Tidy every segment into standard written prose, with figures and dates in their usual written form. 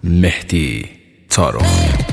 مهدی طارق.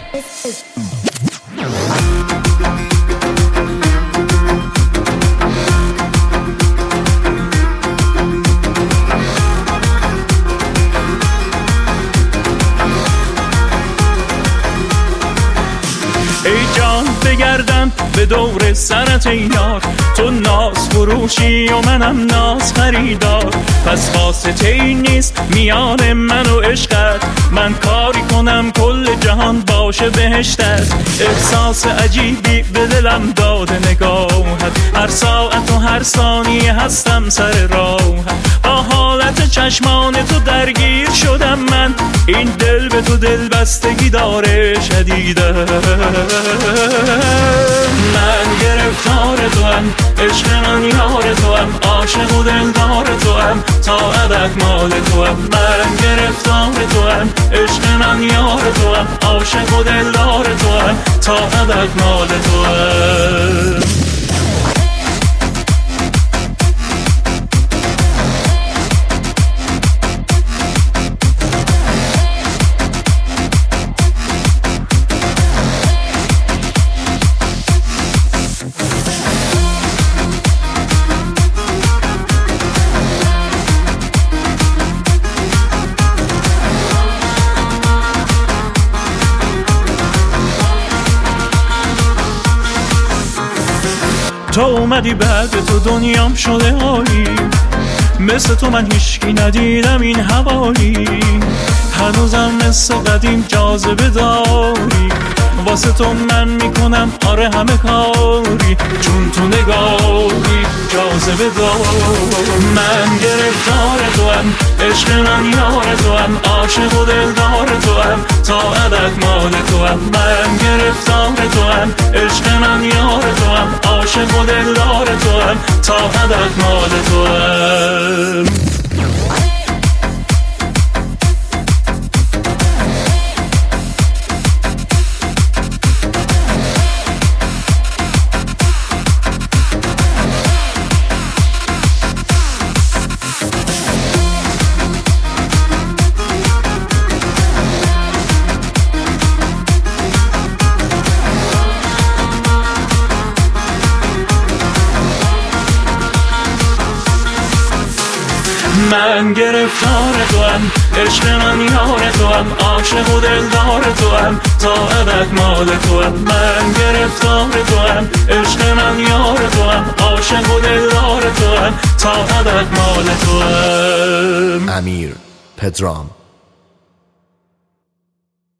ای جان بگردم به دور سرت ای یار، تو ناز فروشی و منم ناز خریدار. پس واسطه ای نیست میان من و عشقت، من کاری کنم کل جهان باشه بهشتت. احساس عجیبی به دلم داده نگاهت، هر ساعت و هر ثانیه هستم سر راهت. با حالت چشمان تو درگیر شدم من، این دل به تو دل بستگی داره شدیده. من گرفتار تو هم، عشق من یار تو هم، عاشق و دلدار تو هم، تا ابد مال تو هم. من گرفتار تو هم، عشق من یار تو هم، عاشق و دلدار تو هم، تا ابد مال تو هم. تو اومدی بعد تو دنیام شده عالی، مثل تو من هیچکی ندیدم این حوالی. هنوزم مثل قدیم جاذبه داری، واسه تو من میکنم آره همه کاری، چون تو نگاری جاذبه داری. من گرفتار تو هم، عشق من یار تو هم، عاشق و دلدار تو هم، تا ابد مال تو هم. من گرفتار تو هم، عشق من یار تو هم، عاشق و دلدار تو هم، تا ابد مال تو هم. من گرفتار تو هم، عشق من یار تو هم، عاشق و دلدار تو هم، تا ابد مال تو هم. من گرفتار تو هم، عشق من یار تو هم، عاشق و دلدار تو هم، تا ابد مال تو هم. امیر پدرام